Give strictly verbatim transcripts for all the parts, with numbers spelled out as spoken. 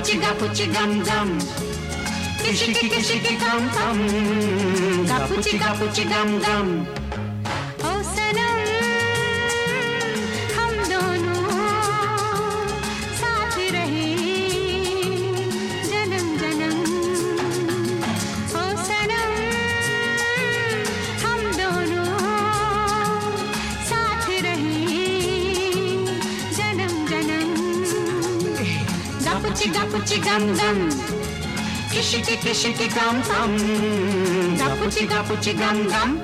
पुचिगा पुचि गम गम, किशिकी किशिकी कम कम, गा पुचिगा पुचि गम गम। ओ सनम हम दोनों साथ रहे जन्म जन्म। ओ सनम हम दोनों साथ रहे जन्म जन्म। गा पुचिगा पुचि गम गम, किशिकी किशिकी कम कम, गा पुचिगा पुचि गम गम।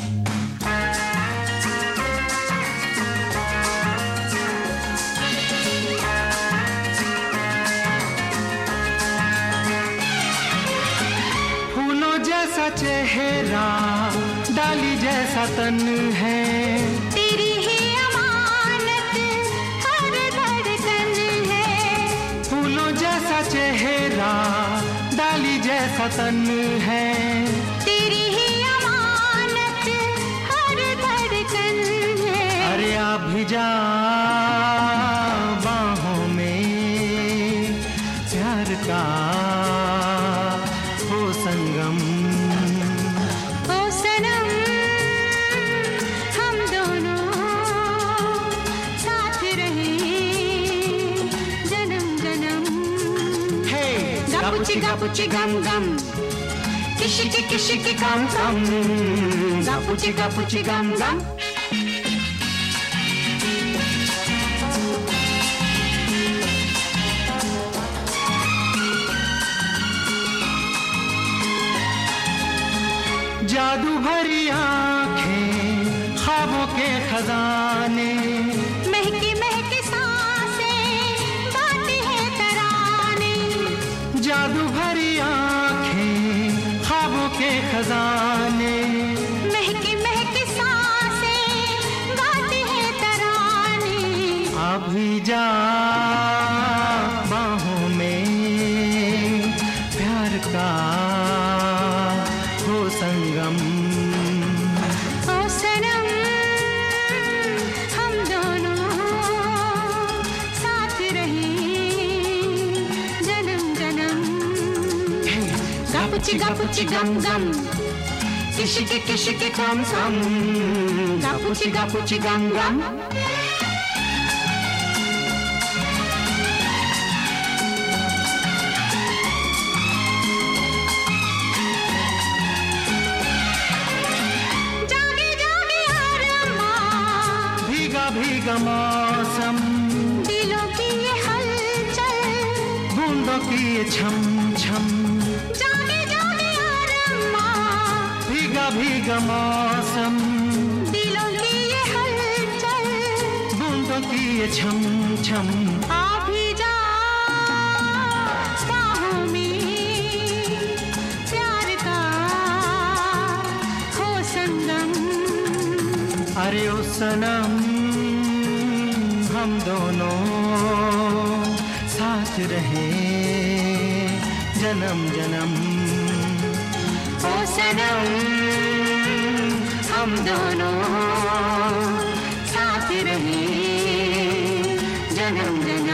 फूलों जैसा चेहरा, डाली जैसा तन है, तेरी ही अमानत हर धड़कन है। फूलों जैसा चेहरा, डाली जैसा तन है, तेरी ही अमानत हर धड़कन है। अरे आ भी जा बाहों में, प्यार का हो संगम। ओ सनम हम दोनों साथ रहे जन्म जन्म। हे गा पुचिगा पुचि गम गम, किशिकी किशिकी कम कम, गा पुचिगा पुचि गम गम। जादू भरी आंखें, ख्वाबों के खजाने, महकी महकी सांसें गाते हैं तराने। जादू भरी आंखें, ख्वाबों के खजाने, महकी महकी सांसें गाते हैं तराने। अभी जा बाहों में, प्यार का हो संगम। ओ सनम हम दोनों साथ रहे जन्म जन्म। गा पुचिगा पुचि गम गम, किशिकी किशिकी कम कम, गा पुचिगा पुचि गम गम। जागे जागे अरमान, भीगा भीगा मौसम, दिलों की ये हलचल, बूंदों की ये छम छम। जागे जागे अरमान, भीगा भीगा मौसम, दिलों की ये हलचल, बूंदों की ये छम छम। आ भी जा बाहों में, प्यार का हो संगम। अरे ओ सनम हम दोनों साथ रहे जन्म जन्म। ओ सनम हम दोनों साथ रहे जन्म जन्म।